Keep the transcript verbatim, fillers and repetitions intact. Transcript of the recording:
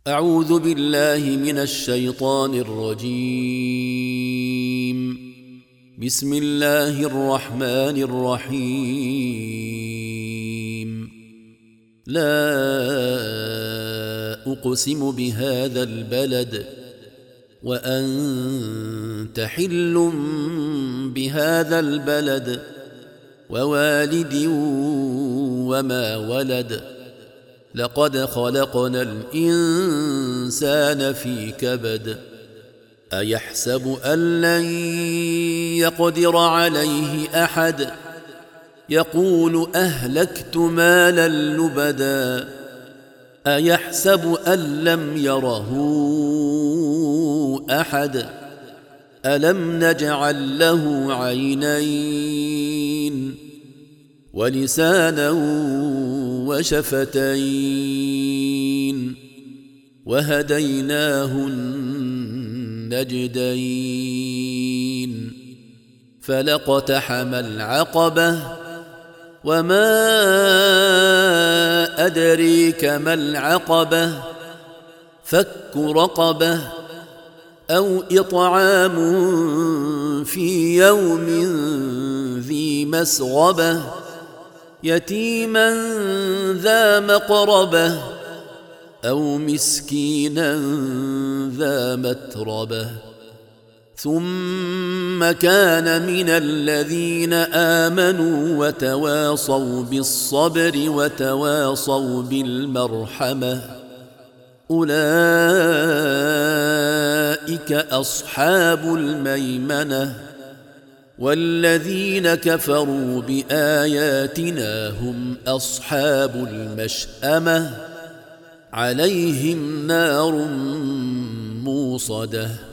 أعوذ بالله من الشيطان الرجيم. بسم الله الرحمن الرحيم. لا أقسم بهذا البلد وأنت حل بهذا البلد ووالد وما ولد لقد خلقنا الإنسان في كبد أيحسب أن لن يقدر عليه أحد يقول أهلكت مالا لبدا أيحسب أن لم يره أحد ألم نجعل له عينين ولسانا وشفتين وهديناه النجدين فلاقتحم العقبة وما أدريك ما العقبة فك رقبة أو إطعام في يوم ذي مسغبة يتيما ذا مقربة أو مسكينا ذا متربة ثم كان من الذين آمنوا وتواصوا بالصبر وتواصوا بالمرحمة أولئك أصحاب الميمنة والذين كفروا بآياتنا هم أصحاب المشأمة عليهم نار موصدة.